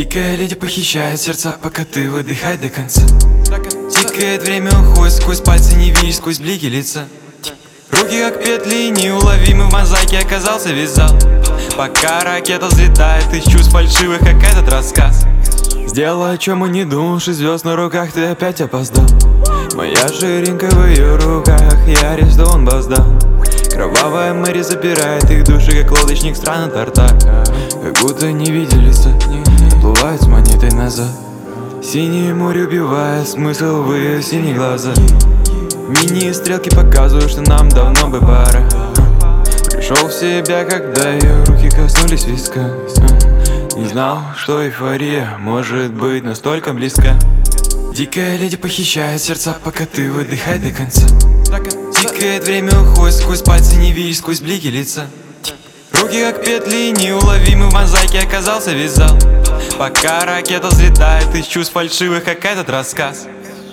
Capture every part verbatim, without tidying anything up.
Дикая леди похищает сердца, пока ты выдыхай до конца. Тикает время, уходит сквозь пальцы, не видишь сквозь блики лица. Руки как петли, неуловимы, в мозаике оказался весь зал. Пока ракета взлетает из чувств фальшивых, как этот рассказ. Сделай, о чем и не думаешь, и звезд на руках, ты опять опоздал. Моя ширинка в ее руках, я арестован, баздан. Кровавая Мэри забирает их души, как лодочник страны Тартак. Как будто не виделись, плывают с монетой назад. Синее море убивает смысл в ее синие глаза. Мини-стрелки показывают, что нам давно бы пора. Пришел в себя, когда ее руки коснулись виска. Не знал, что эйфория может быть настолько близка. Дикая леди похищает сердца, пока ты выдыхай до конца. Тикает время, уходит сквозь пальцы, не видишь сквозь блики лица. Руки как петли, неуловимы, в мозаике оказался весь зал. Пока ракета взлетает из чувств фальшивых, как этот рассказ.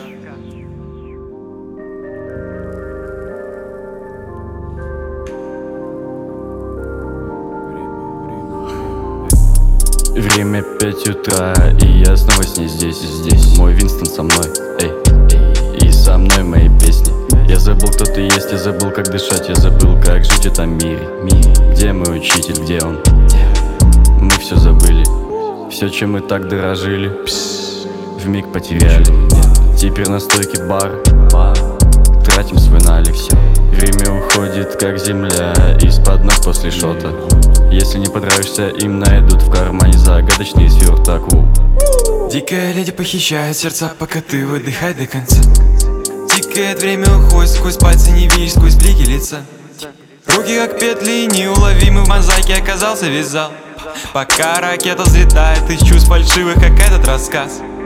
Время пять утра, и я снова с ней здесь и здесь. Мой Винстон со мной, эй, эй, и со мной мои песни. Я забыл, кто ты есть, я забыл, как дышать, я забыл, как жить в этом мире. Где мой учитель, где он? Мы все забыли, все, чем мы так дорожили, вмиг потеряли. Теперь на стойке бар, тратим свой налик. Время уходит, как земля, из-под ног после шота. Если не понравишься, им найдут в кармане загадочный сверток. Дикая леди похищает сердца, пока ты выдыхай до конца. Тикает время, уходит сквозь пальцы, не видишь сквозь блики лица. Руки как петли, неуловимы, в мозаике оказался весь зал. Пока ракета взлетает из чувств фальшивых, как этот рассказ.